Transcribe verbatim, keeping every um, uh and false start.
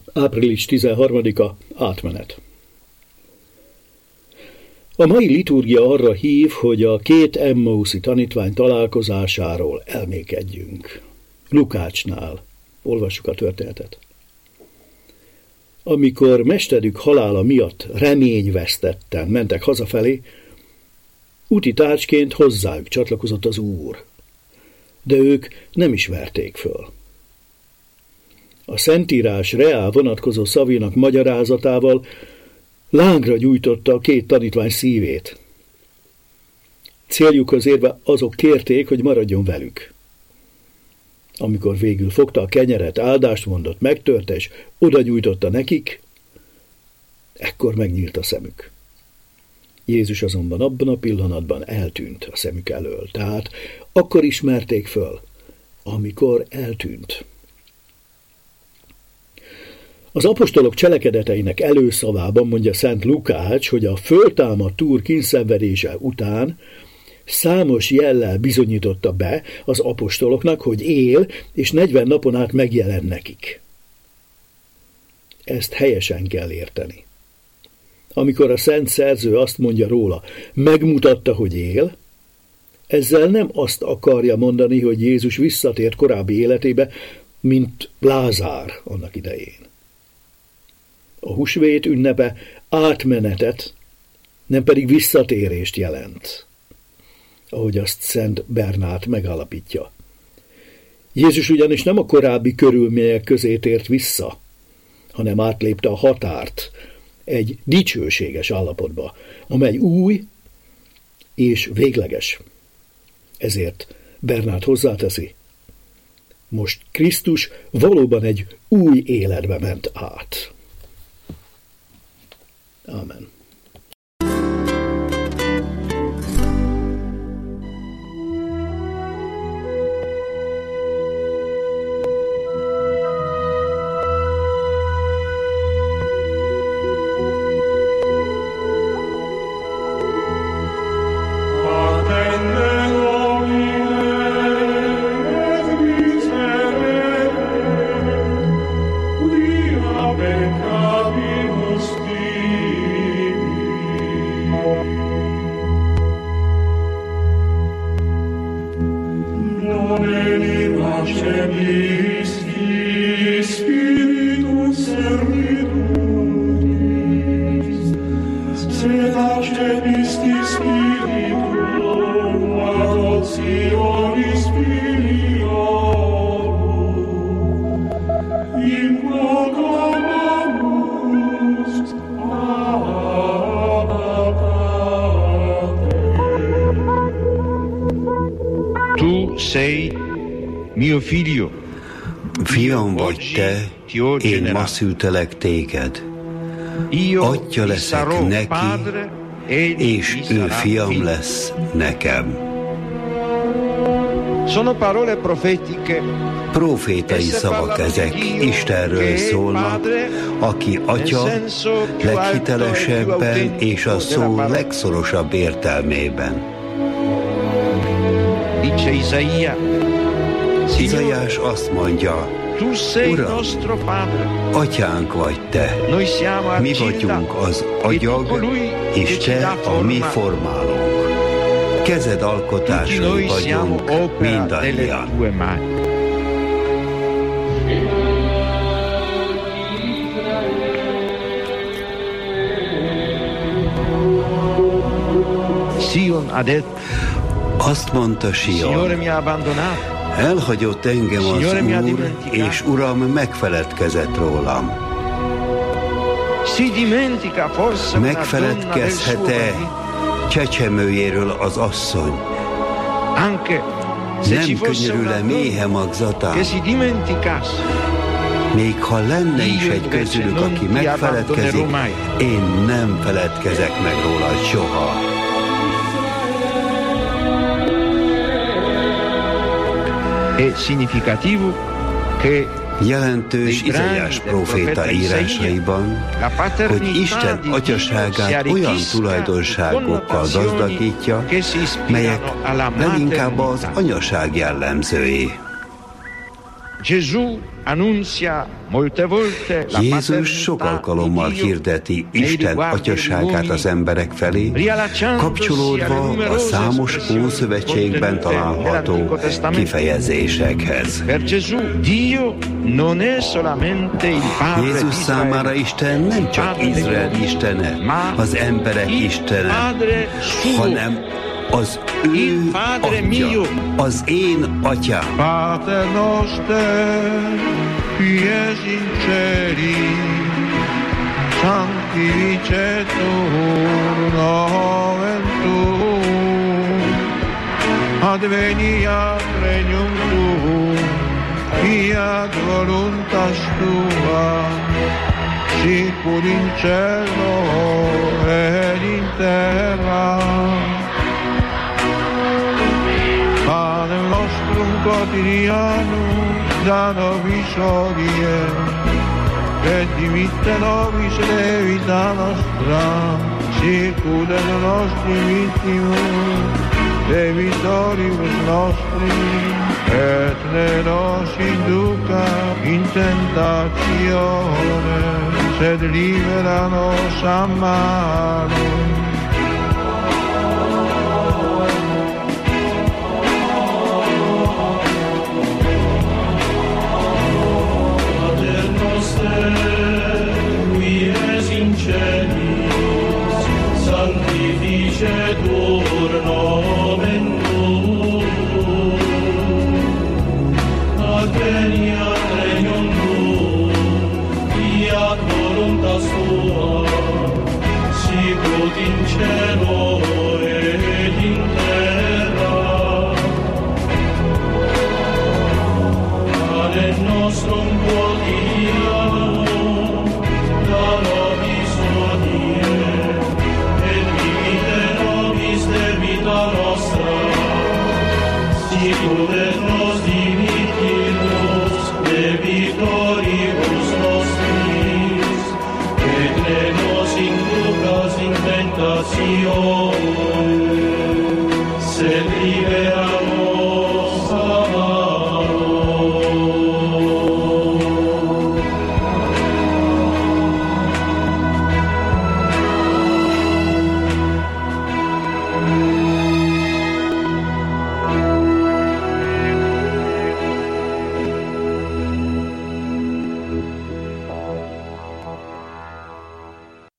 április tizenharmadika. Átmenet. A mai liturgia arra hív, hogy a két emmauszi tanítvány találkozásáról elmékedjünk. Lukácsnál olvassuk a történetet. Amikor mesterük halála miatt reményvesztetten mentek hazafelé, úti tárcsként hozzájuk csatlakozott az Úr, de ők nem ismerték föl. A Szentírás reál vonatkozó szavénak magyarázatával lángra gyújtotta a két tanítvány szívét. Céljukhoz érve azok kérték, hogy maradjon velük. Amikor végül fogta a kenyeret, áldást mondott, megtörte és oda nyújtotta nekik, ekkor megnyílt a szemük. Jézus azonban abban a pillanatban eltűnt a szemük elől, tehát akkor ismerték föl, amikor eltűnt. Az apostolok cselekedeteinek előszavában mondja Szent Lukács, hogy a föltámadt Úr kínszenvedése után számos jellel bizonyította be az apostoloknak, hogy él, és negyven napon át megjelen nekik. Ezt helyesen kell érteni. Amikor a Szent Szerző azt mondja róla, megmutatta, hogy él, ezzel nem azt akarja mondani, hogy Jézus visszatért korábbi életébe, mint Lázár annak idején. A húsvét ünnepe átmenetet, nem pedig visszatérést jelent, ahogy azt Szent Bernát megállapítja. Jézus ugyanis nem a korábbi körülmények közé tért vissza, hanem átlépte a határt egy dicsőséges állapotba, amely új és végleges. Ezért Bernát hozzáteszi, most Krisztus valóban egy új életbe ment át. Amen. Fiam vagy te, én ma szültelek téged. Atya leszek neki, és ő fiam lesz nekem. Profétai szavak ezek, Istenről szólnak, aki atya leghitelesebben és a szó legszorosabb értelmében. Izaiás azt mondja, Uram, atyánk vagy te, mi vagyunk az agyag, és te a mi formálónk. Kezed alkotásai vagyunk mindannyian. Azt mondta Sion, elhagyott engem az Úr, és Uram megfeledkezett rólam. Megfeledkezhet-e csecsemőjéről az asszony? Nem könyörül-e méhe magzatán? Még ha lenne is egy közülük, aki megfeledkezik, én nem feledkezek meg rólad soha. Jelentős Izaiás próféta írásaiban, hogy Isten atyaságát olyan tulajdonságokkal gazdagítja, melyek leginkább az anyaság jellemzői. Jézus sok alkalommal hirdeti Isten atyaságát az emberek felé, kapcsolódva a számos Ószövetségben található kifejezésekhez. Jézus számára Isten nem csak Izrael istene, az emberek istene, hanem az ő atya, az én atyám. Pater noster, qui es in celi, sanctificetur nomen tuum, adveniat regnum tuum, fiat voluntas tua, sicur in cielo et in terra. Panem nostrum quotidianum da nobis hodie, et dimitte nobis debita nostra, sicur et nostri vittimus debitoribus nostri, et ne nos induca in tentatione, sed libera nos a malo. Sanctificetur nomen tuum, adveniat regnum tuum, fiat voluntas tua, sicut in cielo et in terra. Panem nostrum quotidianum da nobis hodie, nostra, sicur et nos dimittimus debitoribus nostris, et ne nos inducas in tentatione, sed libera